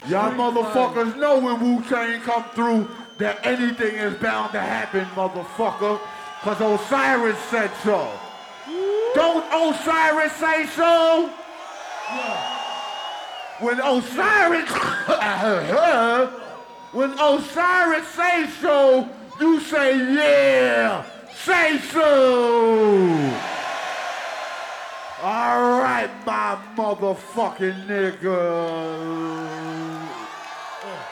Y'all motherfuckers know when Wu-Tang come through that anything is bound to happen, motherfucker. Cause Osiris said so. Don't Osiris say so? When Osiris, when Osiris say so, you say yeah, say so. All right, my motherfucking nigga.